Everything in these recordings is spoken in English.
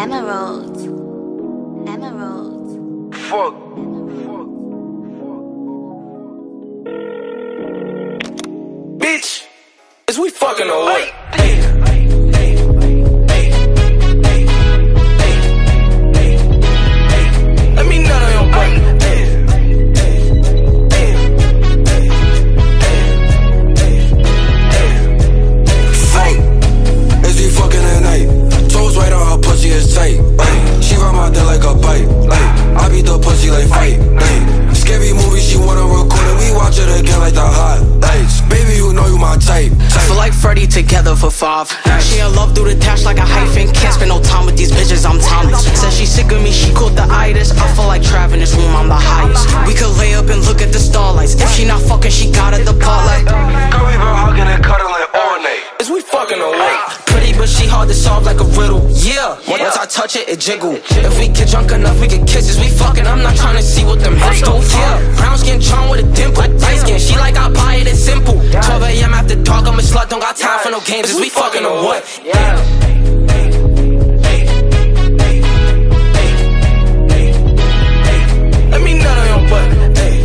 Emerald. Emerald. Fuck. Bitch, is we fucking or what? Let me nut on your butt. Fuck. Is we fucking at night? Toes right on her pussy is tight. She ride my dick like a bite. I beat the pussy like fight. Scary movie, she wanna record it. We watch it again like the highlights. Baby, you know you my type. I feel like Freddy together for 5. She in love through the dash like a hyphen. Can't spend no time with these bitches, I'm timeless. Says she sick of me, she caught the itis. I feel like Trav in this room, I'm the highest. We could lay up and look at the starlights. If she not fucking, she got at the part like. Girl, we been hugging and cuddling all night. Is we fucking or what? Pretty, but she hard to solve like a riddle. Yeah, once I touch it, it jiggle. If we get drunk enough, we get kisses. We fucking, I'm not trying to see what them hips do. Yeah, brown skin charm with a dimple. Light skin, she like I buy it, it's simple. 12 a.m. after dark, I'm a slut, don't got time for no games. Is we fucking or what? Let me nut on your butt.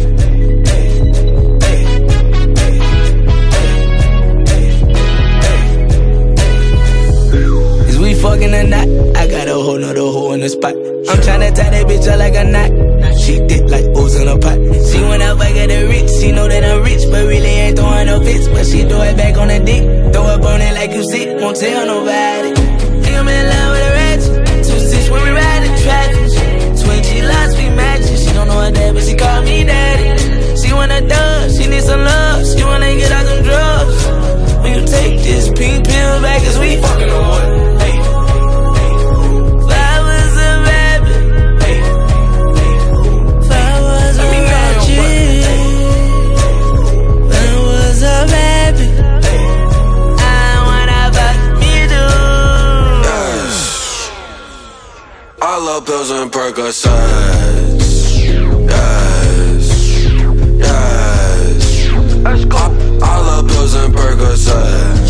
Is we fucking or not? I got a whole nother hole in the spot. I'm tryna tie that bitch up like a knot. She dip like O's in a pot. She wanna fuck at the rich. She know that I'm rich, but really ain't throwing no fits. But she throw it back on the dick. Throw up on it like you sick. Won't tell nobody. Think I'm in love with a ratchet. 2-6 when we ride in traffic. 20 lots we matching. She don't know her dad, but she call me daddy. She wanna dub. She need some love. She wanna get out them drugs. When you take this pink pill back, is we Fucking or what? I love pills and Percocets. Yes, yes. Let's go. I love pills and Percocets.